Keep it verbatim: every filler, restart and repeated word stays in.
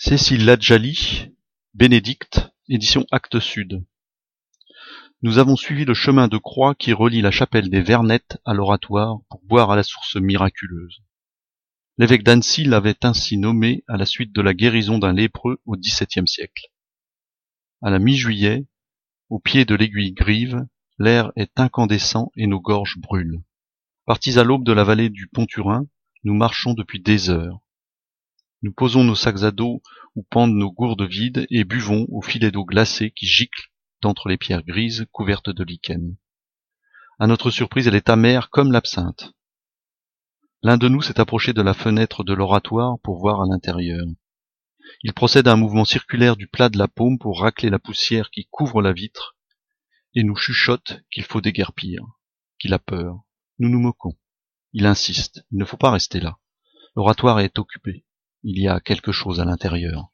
Cécile Ladjali, Bénédicte, édition Actes Sud. Nous avons suivi le chemin de croix qui relie la chapelle des Vernettes à l'Oratoire pour boire à la source miraculeuse. L'évêque d'Annecy l'avait ainsi nommé à la suite de la guérison d'un lépreux au dix-septième siècle. À la mi-juillet, au pied de l'aiguille Grive, l'air est incandescent et nos gorges brûlent. Partis à l'aube de la vallée du Pont-Turin, nous marchons depuis des heures. Nous posons nos sacs à dos où pendent nos gourdes vides et buvons au filet d'eau glacée qui gicle d'entre les pierres grises couvertes de lichen. À notre surprise, elle est amère comme l'absinthe. L'un de nous s'est approché de la fenêtre de l'oratoire pour voir à l'intérieur. Il procède à un mouvement circulaire du plat de la paume pour racler la poussière qui couvre la vitre et nous chuchote qu'il faut déguerpir, qu'il a peur. Nous nous moquons. Il insiste, il ne faut pas rester là. L'oratoire est occupé. Il y a quelque chose à l'intérieur.